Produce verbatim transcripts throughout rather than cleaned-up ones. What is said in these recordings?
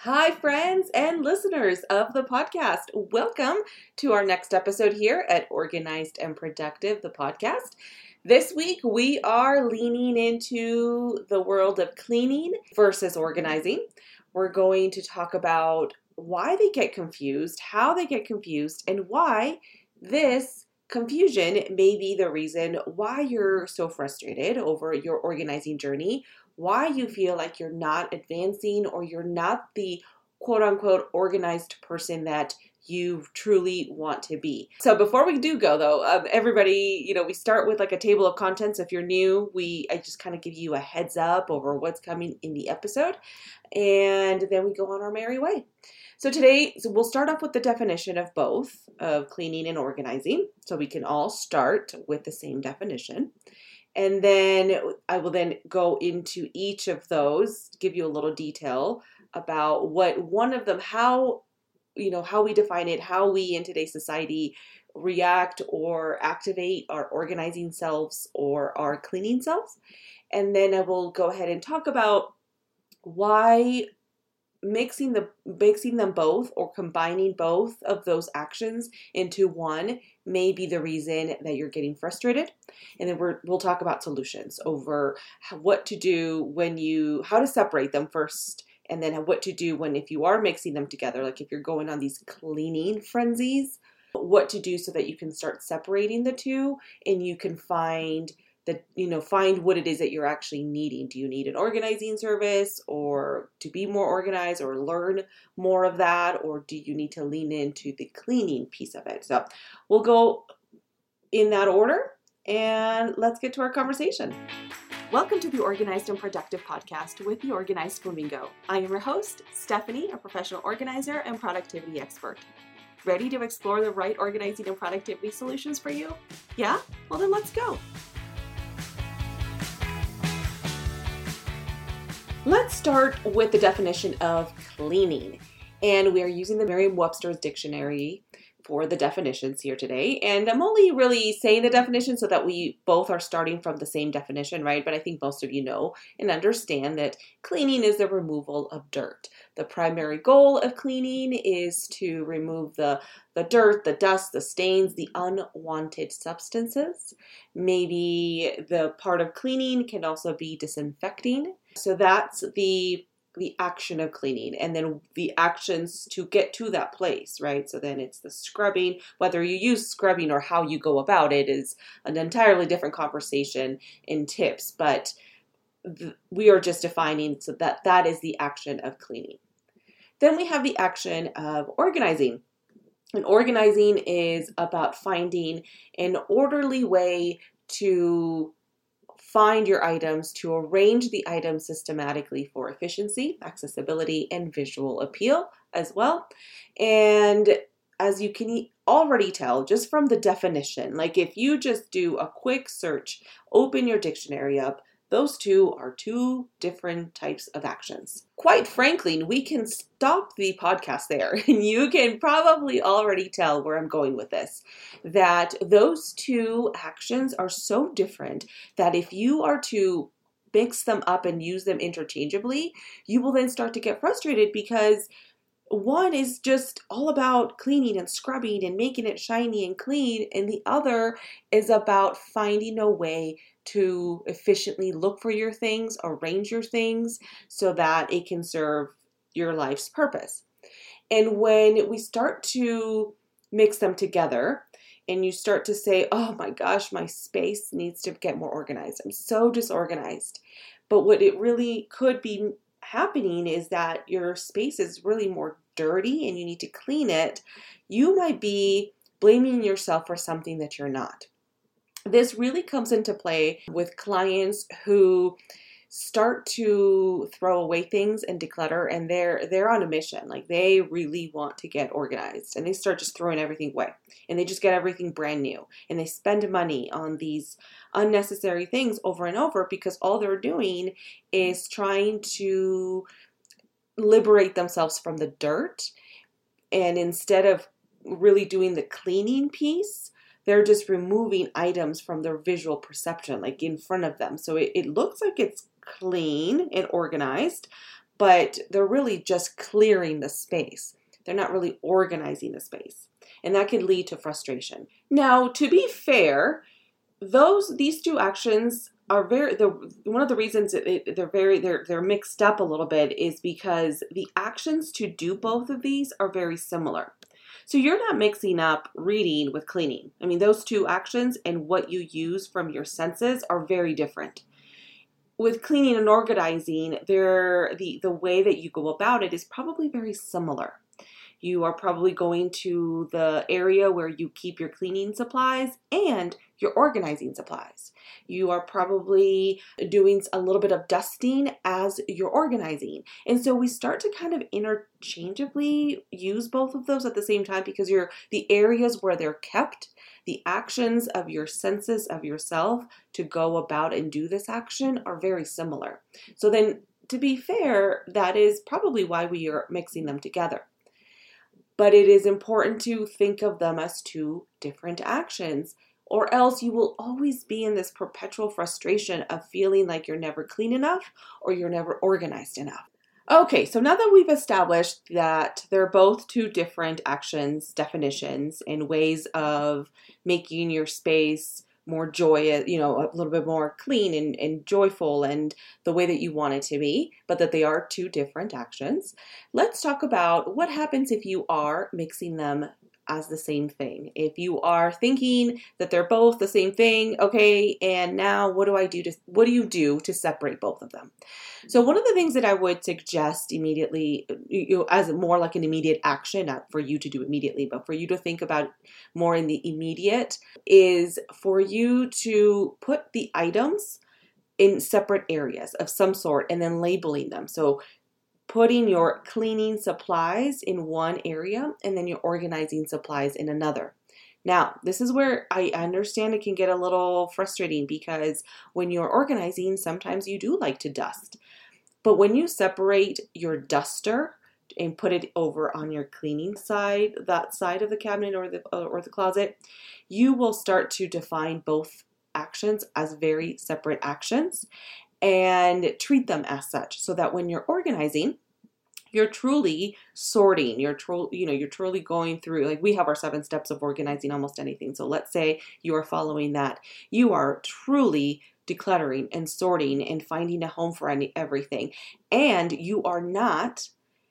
Hi, friends and listeners of the podcast. Welcome to our next episode here at Organized and Productive, the podcast. This week, we are leaning into the world of cleaning versus organizing. We're going to talk about why they get confused, how they get confused, and why this confusion may be the reason why you're so frustrated over your organizing journey, why you feel like you're not advancing or you're not the quote unquote organized person that you truly want to be. So before we do go though, um, everybody, you know, we start with like a table of contents. If you're new, we I just kind of give you a heads up over what's coming in the episode, and then we go on our merry way. So today, so we'll start off with the definition of both, of cleaning and organizing, so we can all start with the same definition. And then I will then go into each of those, give you a little detail about what one of them, how, you know, how we define it, how we in today's society react or activate our organizing selves or our cleaning selves. And then I will go ahead and talk about why mixing the mixing them both or combining both of those actions into one may be the reason that you're getting frustrated. And then we're, we'll talk about solutions over how, what to do when you, how to separate them first, and then what to do when if you are mixing them together, like if you're going on these cleaning frenzies, what to do so that you can start separating the two and you can find that, you know, find what it is that you're actually needing. Do you need an organizing service or to be more organized or learn more of that? Or do you need to lean into the cleaning piece of it? So we'll go in that order and let's get to our conversation. Welcome to the Organized and Productive podcast with the Organized Flamingo. I am your host, Stephanie, a professional organizer and productivity expert. Ready to explore the right organizing and productivity solutions for you? Yeah? Well, then let's go. Let's start with the definition of cleaning. And we are using the Merriam-Webster's dictionary for the definitions here today. And I'm only really saying the definition so that we both are starting from the same definition, right? But I think most of you know and understand that cleaning is the removal of dirt. The primary goal of cleaning is to remove the, the dirt, the dust, the stains, the unwanted substances. Maybe the part of cleaning can also be disinfecting. So that's the the action of cleaning, and then the actions to get to that place, right? So then it's the scrubbing. Whether you use scrubbing or how you go about it is an entirely different conversation in tips, but th- we are just defining so that that is the action of cleaning. Then we have the action of organizing. And organizing is about finding an orderly way to find your items, to arrange the items systematically for efficiency, accessibility, and visual appeal as well. And as you can already tell just from the definition, like if you just do a quick search, open your dictionary up, those two are two different types of actions. Quite frankly, we can stop the podcast there, and you can probably already tell where I'm going with this, that those two actions are so different that if you are to mix them up and use them interchangeably, you will then start to get frustrated because one is just all about cleaning and scrubbing and making it shiny and clean, and the other is about finding a way to efficiently look for your things, arrange your things so that it can serve your life's purpose. And when we start to mix them together and you start to say, oh my gosh, my space needs to get more organized. I'm so disorganized. But what it really could be happening is that your space is really more dirty and you need to clean it. You might be blaming yourself for something that you're not. This really comes into play with clients who start to throw away things and declutter, and they're they're on a mission. Like they really want to get organized, and they start just throwing everything away, and they just get everything brand new, and they spend money on these unnecessary things over and over because all they're doing is trying to liberate themselves from the dirt, and instead of really doing the cleaning piece, they're just removing items from their visual perception, like in front of them. So it, it looks like it's clean and organized, but they're really just clearing the space. They're not really organizing the space. And that can lead to frustration. Now, to be fair, those these two actions are very the one of the reasons that it, they're very they're they're mixed up a little bit is because the actions to do both of these are very similar. So you're not mixing up reading with cleaning. I mean, those two actions and what you use from your senses are very different. With cleaning and organizing, they're, the, the way that you go about it is probably very similar. You are probably going to the area where you keep your cleaning supplies and your organizing supplies. You are probably doing a little bit of dusting as you're organizing. And so we start to kind of interchangeably use both of those at the same time because you're the areas where they're kept, the actions of your senses of yourself to go about and do this action are very similar. So then, to be fair, that is probably why we are mixing them together. But it is important to think of them as two different actions, or else you will always be in this perpetual frustration of feeling like you're never clean enough or you're never organized enough. Okay, so now that we've established that they're both two different actions, definitions, and ways of making your space more joyous, you know, a little bit more clean and, and joyful and the way that you want it to be, but that they are two different actions. Let's talk about what happens if you are mixing them as the same thing. If you are thinking that they're both the same thing, okay, and now what do I do to, what do you do to separate both of them? So one of the things that I would suggest immediately, you know, as more like an immediate action, not for you to do immediately, but for you to think about more in the immediate, is for you to put the items in separate areas of some sort and then labeling them. So putting your cleaning supplies in one area and then your organizing supplies in another. Now, this is where I understand it can get a little frustrating because when you're organizing, sometimes you do like to dust. But when you separate your duster and put it over on your cleaning side, that side of the cabinet or the or the closet, you will start to define both actions as very separate actions and treat them as such, so that when you're organizing, you're truly sorting, you're tru- you know, you're truly going through, like we have our seven steps of organizing almost anything. So let's say you are following that. You are truly decluttering and sorting and finding a home for any, everything. And you are not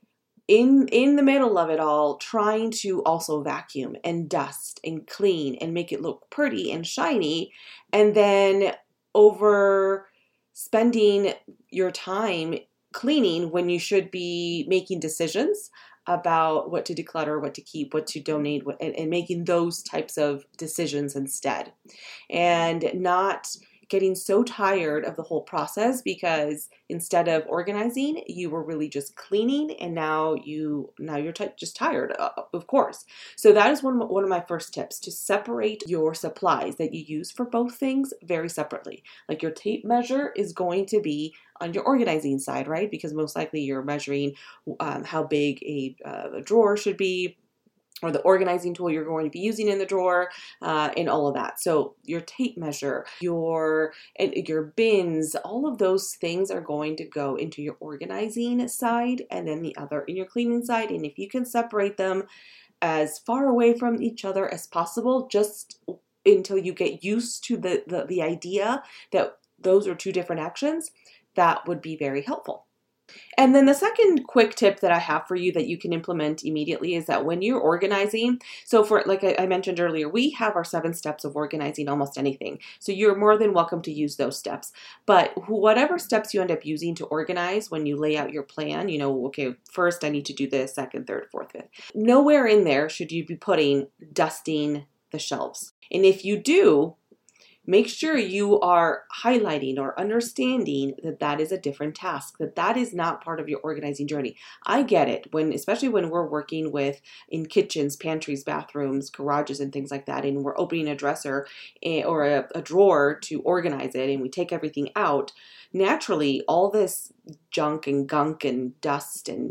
in in the middle of it all trying to also vacuum and dust and clean and make it look pretty and shiny, and then over spending your time cleaning when you should be making decisions about what to declutter, what to keep, what to donate, what, and, and making those types of decisions instead. And not getting so tired of the whole process because instead of organizing, you were really just cleaning, and now you now you're t- just tired, uh, of course. So that is one of, one of my first tips, to separate your supplies that you use for both things very separately. Like your tape measure is going to be on your organizing side, right? Because most likely you're measuring um, how big a, uh, a drawer should be, or the organizing tool you're going to be using in the drawer, uh, and all of that. So your tape measure, your and your bins, all of those things are going to go into your organizing side, and then the other in your cleaning side. And if you can separate them as far away from each other as possible, just until you get used to the, the, the idea that those are two different actions, that would be very helpful. And then the second quick tip that I have for you that you can implement immediately is that when you're organizing, so for, like I mentioned earlier, we have our seven steps of organizing almost anything. So you're more than welcome to use those steps. But whatever steps you end up using to organize when you lay out your plan, you know, okay, first I need to do this, second, third, fourth, fifth. Nowhere in there should you be putting dusting the shelves. And if you do, make sure you are highlighting or understanding that that is a different task, that that is not part of your organizing journey. I get it, when, especially when we're working with in kitchens, pantries, bathrooms, garages, and things like that, and we're opening a dresser or a, a drawer to organize it, and we take everything out. Naturally, all this junk and gunk and dust and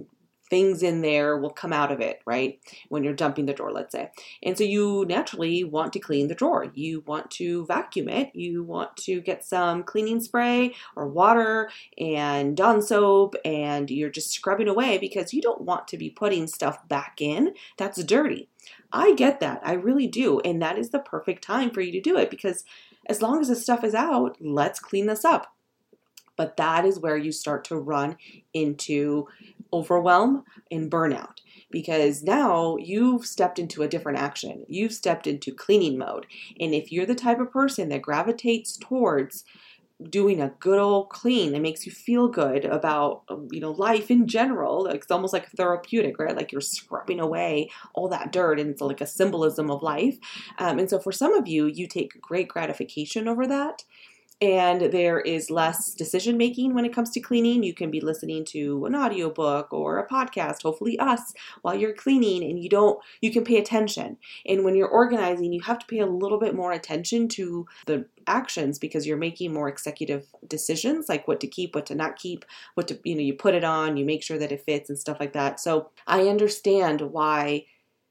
things in there will come out of it, right? When you're dumping the drawer, let's say. And so you naturally want to clean the drawer. You want to vacuum it. You want to get some cleaning spray or water and Dawn soap, and you're just scrubbing away because you don't want to be putting stuff back in that's dirty. I get that. I really do. And that is the perfect time for you to do it, because as long as the stuff is out, let's clean this up. But that is where you start to run into overwhelm and burnout, because now you've stepped into a different action. You've stepped into cleaning mode. And if you're the type of person that gravitates towards doing a good old clean that makes you feel good about, you know, life in general, like it's almost like therapeutic, right? Like you're scrubbing away all that dirt, and it's like a symbolism of life. Um, and so for some of you, you take great gratification over that. And there is less decision making when it comes to cleaning. You can be listening to an audiobook or a podcast, hopefully us, while you're cleaning, and you don't, you can pay attention. And when you're organizing, you have to pay a little bit more attention to the actions, because you're making more executive decisions, like what to keep, what to not keep, what to, you know, you put it on, you make sure that it fits and stuff like that. So I understand why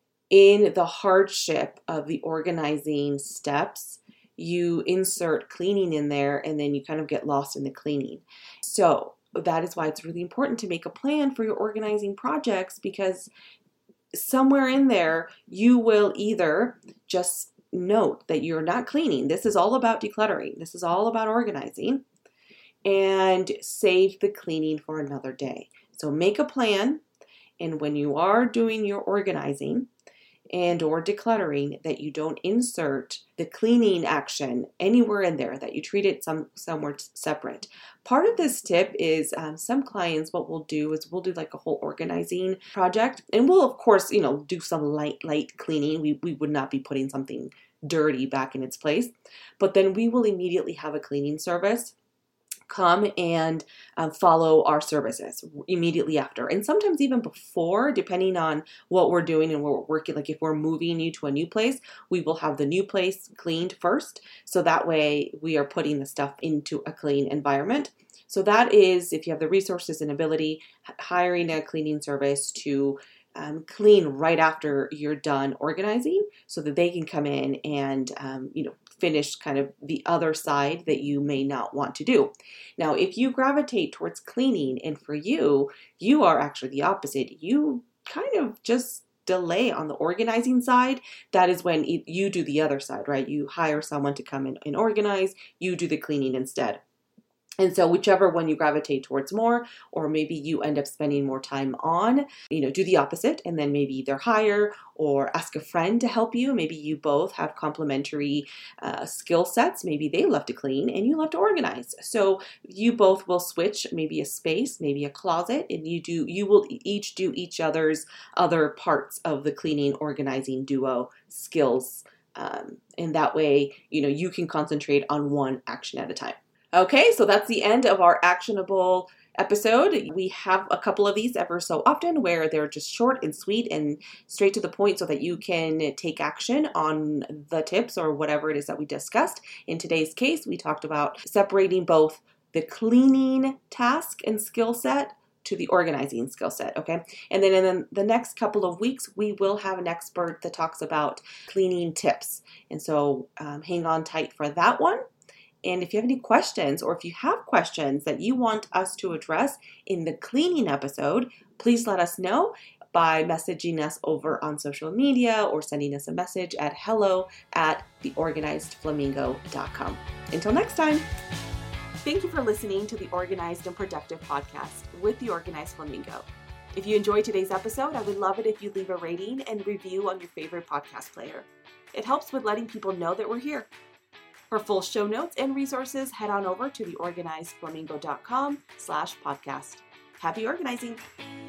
in the hardship of the organizing steps, you insert cleaning in there, and then you kind of get lost in the cleaning. So that is why it's really important to make a plan for your organizing projects, because somewhere in there, you will either just note that you're not cleaning. This is all about decluttering. This is all about organizing, and save the cleaning for another day. So make a plan. And when you are doing your organizing and or decluttering, that you don't insert the cleaning action anywhere in there, that you treat it some somewhere separate. Part of this tip is um, some clients, what we'll do is we'll do like a whole organizing project, and we'll of course, you know, do some light, light cleaning. We, we would not be putting something dirty back in its place, but then we will immediately have a cleaning service come and uh, follow our services immediately after. And sometimes even before, depending on what we're doing and what we're working, like if we're moving you to a new place, we will have the new place cleaned first. So that way we are putting the stuff into a clean environment. So that is, if you have the resources and ability, hiring a cleaning service to Um, clean right after you're done organizing, so that they can come in and, um, you know, finish kind of the other side that you may not want to do. Now, if you gravitate towards cleaning, and for you, you are actually the opposite, you kind of just delay on the organizing side, that is when you do the other side, right? You hire someone to come in and organize, you do the cleaning instead. And so whichever one you gravitate towards more, or maybe you end up spending more time on, you know, do the opposite, and then maybe either hire or ask a friend to help you. Maybe you both have complementary uh, skill sets. Maybe they love to clean and you love to organize. So you both will switch maybe a space, maybe a closet, and you do, you will each do each other's other parts of the cleaning, organizing duo skills. Um, and that way, you know, you can concentrate on one action at a time. Okay, so that's the end of our actionable episode. We have a couple of these ever so often where they're just short and sweet and straight to the point, so that you can take action on the tips or whatever it is that we discussed. In today's case, we talked about separating both the cleaning task and skill set to the organizing skill set, okay? And then in the next couple of weeks, we will have an expert that talks about cleaning tips. And so um, hang on tight for that one. And if you have any questions, or if you have questions that you want us to address in the cleaning episode, please let us know by messaging us over on social media, or sending us a message at hello at the organized flamingo dot com. Until next time. Thank you for listening to the Organized and Productive podcast with the Organized Flamingo. If you enjoyed today's episode, I would love it if you leave a rating and review on your favorite podcast player. It helps with letting people know that we're here. For full show notes and resources, head on over to the organized flamingo dot com slash podcast. Happy organizing!